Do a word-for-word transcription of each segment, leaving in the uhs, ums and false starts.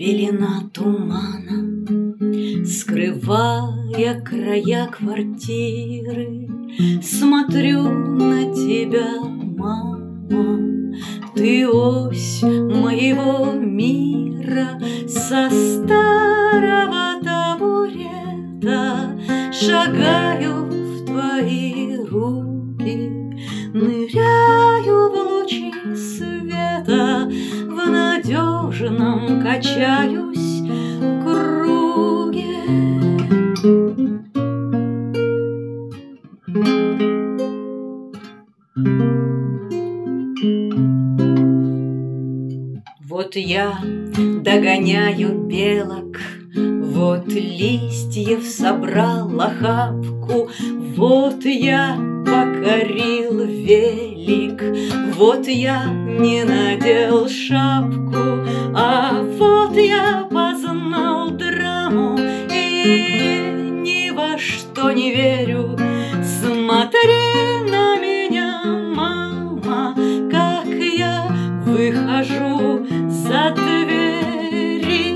Пелена тумана, скрывая края квартиры, смотрю на тебя, мама. Ты ось моего мира, со старого табурета шагаю в твои руки, ныряю в лучи света, в надежном качаюсь круге. Вот я догоняю белок, вот листьев собрал охапку, вот я покорил велик, вот я не надел шапку, а вот я познал драму и ни во что не верю. Смотри на меня, мама, как я выхожу за двери.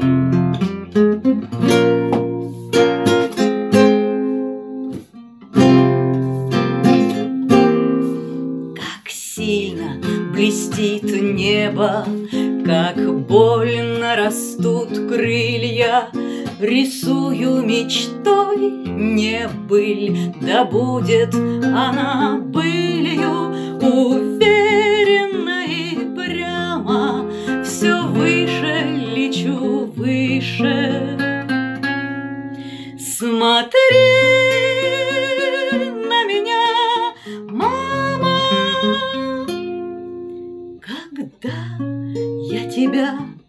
Как сильно блестит небо, как больно растут крылья. Рисую мечтой не быль, да будет она былью. Уверенно и прямо все выше лечу, выше. Смотри на меня, мама, когда я тебя